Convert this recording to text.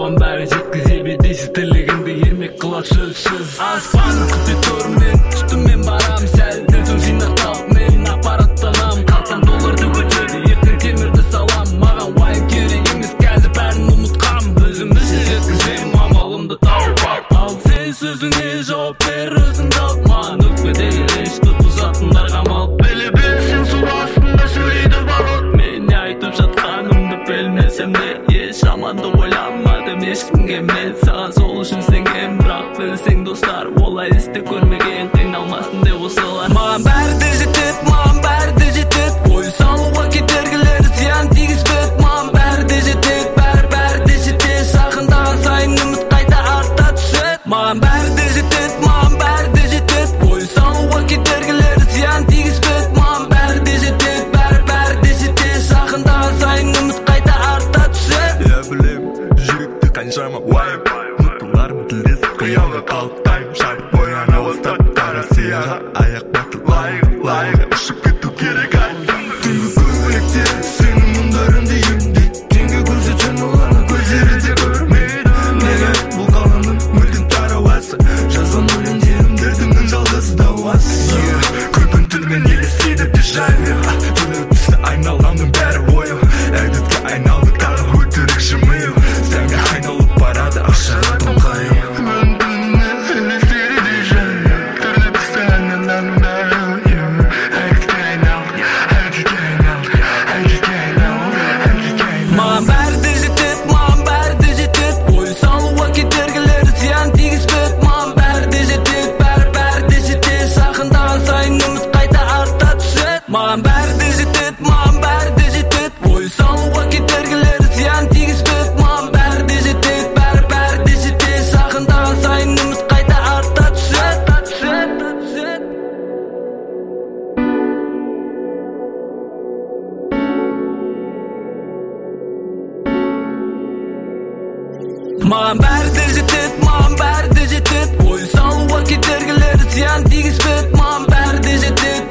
Маған бәрі жеткізе бедейсіз тілегіңді ермек қылат сөзсіз. Аспанын күте тұр мен, үстіммен барам сәл. Ділсің жинақтап мен аппараттанам. Қалсам долларды көтерді, ертең темірді салам. Маған уайым керек емес, қазір бәрін ұмытқам. Өзімді жеткізем, амалымды тауып ал. Сен сөзіңе жауап бер, өзіңді алып. Маған өкпедегі ренішті бұзатындарға мал. Біле білсең су астында сөйлейді балық. Мен не айтып жатқанымды білмесем де, еш жаманды ойламадым ешкімге мен. Саған сол үшін сенгем, бірақ білсең достар, олай істе көрмеген, қиналмасын деп осылар. Маған бәрі де жетеді, маған бәрі де жетеді. Ой салуға кедергілері зиян тигізбеді. Маған бәрі де жетеді, бәрі де жетеді. Жақындаған сайын үміт қайта арта түседі. Маған бәрі де жетеді, маған бәрі де жетеді. Ой салуға кедергілері зиян тигізбеді. Маған бәрі де жетеді, бәрі де жетеді. Жақындаған сайын үміт қайта арта түседі. Я білем, жүректі қаншама уайым, мұттыларым тілдесіп қиялға қалықтаймын. Шабыт бояна бастап қара сияға, аяқ батыл лайығы ұшып кету керек ай. Түнгі көңілекте сенің мұндарыңды емдейді. Теңге көрсетсең оларны көздері де көрмейді. Неге бұл қаланың мүлдем тарауасы, жазған өлеңдерімдердің жалғыз дауасы. Күлгін түнімен елестейді дежавю, түні түсті айналамның бәрі ойы. Әдетке айналды тағы өтірік жымию, сәнге айналып барады ақшаға тоңқайып. Маған бәрі де жетеді, маған бәрі де жетеді. Ой салуға кедергілері зиян тигізбеді. Маған бәрі де жетеді, бәрі де жетеді. Жақындаған сайын үміт қайта арта түседі. Маған бәрі де жетеді, маған бәрі де жетеді. Ой салуға кедергілері зиян тигізбеді. Маған бәрі де жетеді, бәрі де жетеді. Жақындаған сайын үміт қайта арта түседі. Маған бәрі де жетеді, маған бәрі де жетеді. Ой салуға кедергілері зиян тигізбеді. Маған бәрі де жетеді,